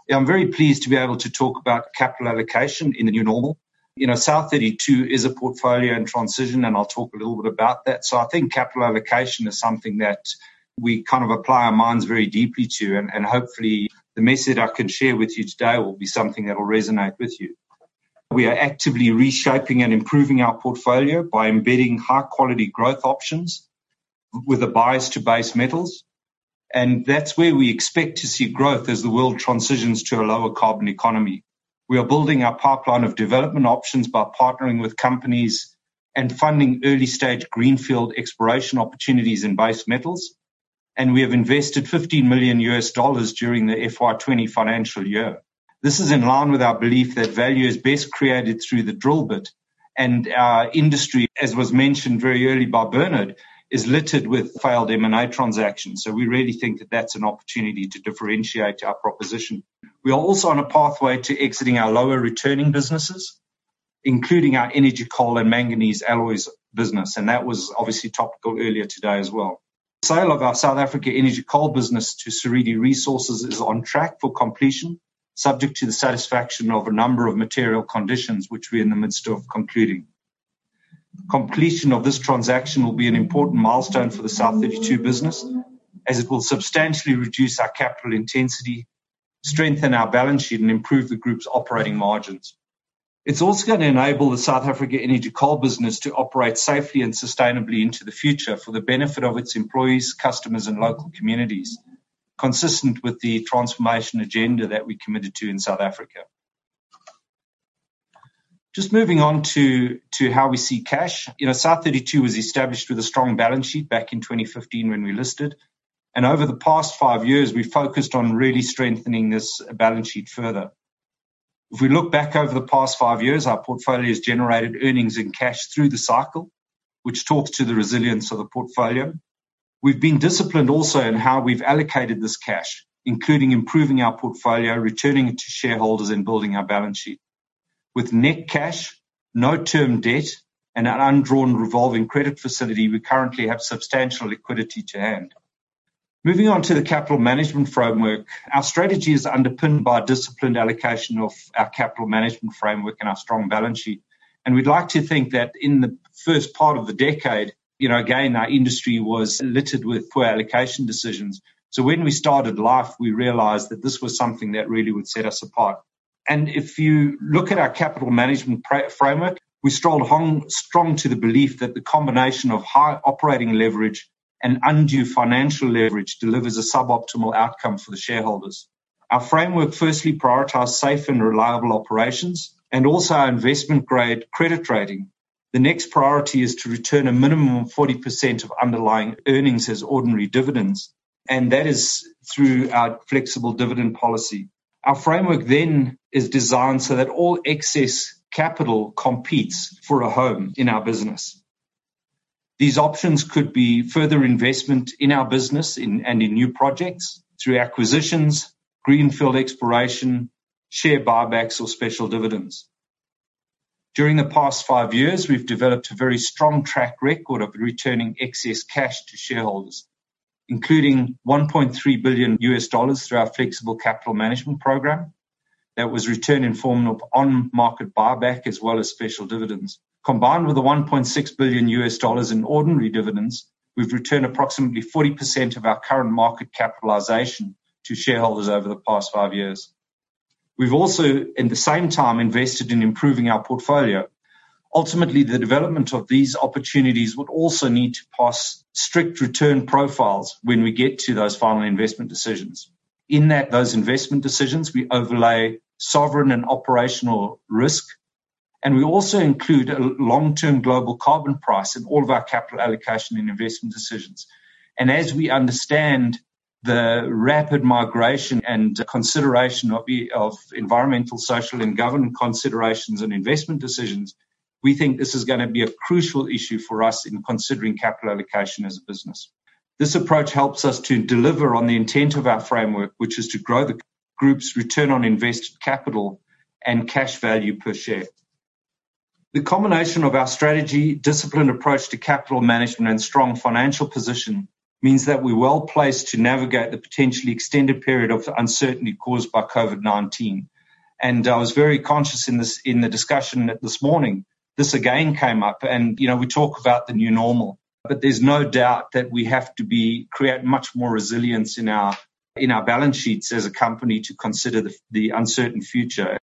I'm very pleased to be able to talk about capital allocation in the new normal. South32 is a portfolio in transition, and I'll talk a little bit about that. So I think capital allocation is something that we kind of apply our minds very deeply to, and hopefully the message I can share with you today will be something that will resonate with you. We are actively reshaping and improving our portfolio by embedding high-quality growth options with a bias to base metals. And that's where we expect to see growth as the world transitions to a lower carbon economy. We are building our pipeline of development options by partnering with companies and funding early-stage greenfield exploration opportunities in base metals. And we have invested $15 million during the FY20 financial year. This is in line with our belief that value is best created through the drill bit. And our industry, as was mentioned very early by Bernard, is littered with failed M&A transactions. So we really think that that's an opportunity to differentiate our proposition. We are also on a pathway to exiting our lower returning businesses, including our energy coal and manganese alloys business. And that was obviously topical earlier today as well. The sale of our South Africa energy coal business to Seriti Resources is on track for completion, subject to the satisfaction of a number of material conditions, which we're in the midst of concluding. Completion of this transaction will be an important milestone for the South32 business, as it will substantially reduce our capital intensity, strengthen our balance sheet, and improve the group's operating margins. It's also going to enable the South Africa energy coal business to operate safely and sustainably into the future for the benefit of its employees, customers, and local communities, consistent with the transformation agenda that we committed to in South Africa. Just moving on to how we see cash. South32 was established with a strong balance sheet back in 2015 when we listed. And over the past 5 years, we focused on really strengthening this balance sheet further. If we look back over the past 5 years, our portfolio has generated earnings and cash through the cycle, which talks to the resilience of the portfolio. We've been disciplined also in how we've allocated this cash, including improving our portfolio, returning it to shareholders, and building our balance sheet. With net cash, no term debt, and an undrawn revolving credit facility, we currently have substantial liquidity to hand. Moving on to the capital management framework, our strategy is underpinned by a disciplined allocation of our capital management framework and our strong balance sheet. And we'd like to think that in the first part of the decade, again, our industry was littered with poor allocation decisions. So when we started life, we realized that this was something that really would set us apart. And if you look at our capital management framework, we hold strong to the belief that the combination of high operating leverage and undue financial leverage delivers a suboptimal outcome for the shareholders. Our framework firstly prioritizes safe and reliable operations and also our investment-grade credit rating. The next priority is to return a minimum of 40% of underlying earnings as ordinary dividends, and that is through our flexible dividend policy. Our framework then is designed so that all excess capital competes for a home in our business. These options could be further investment in our business and in new projects through acquisitions, greenfield exploration, share buybacks, or special dividends. During the past 5 years, we've developed a very strong track record of returning excess cash to shareholders, including $1.3 billion through our flexible capital management program that was returned in form of on-market buyback as well as special dividends. Combined with the $1.6 billion in ordinary dividends, we've returned approximately 40% of our current market capitalization to shareholders over the past 5 years. We've also, at the same time, invested in improving our portfolio. Ultimately, the development of these opportunities would also need to pass strict return profiles when we get to those final investment decisions. In those investment decisions, we overlay sovereign and operational risk, and we also include a long-term global carbon price in all of our capital allocation and investment decisions. And as we understand the rapid migration and consideration of environmental, social, and governance considerations and investment decisions, we think this is going to be a crucial issue for us in considering capital allocation as a business. This approach helps us to deliver on the intent of our framework, which is to grow the group's return on invested capital and cash value per share. The combination of our strategy, disciplined approach to capital management, and strong financial position means that we're well placed to navigate the potentially extended period of uncertainty caused by COVID-19. And I was very conscious in the discussion this morning. This again came up, and we talk about the new normal, but there's no doubt that we have to create much more resilience in our balance sheets as a company to consider the uncertain future.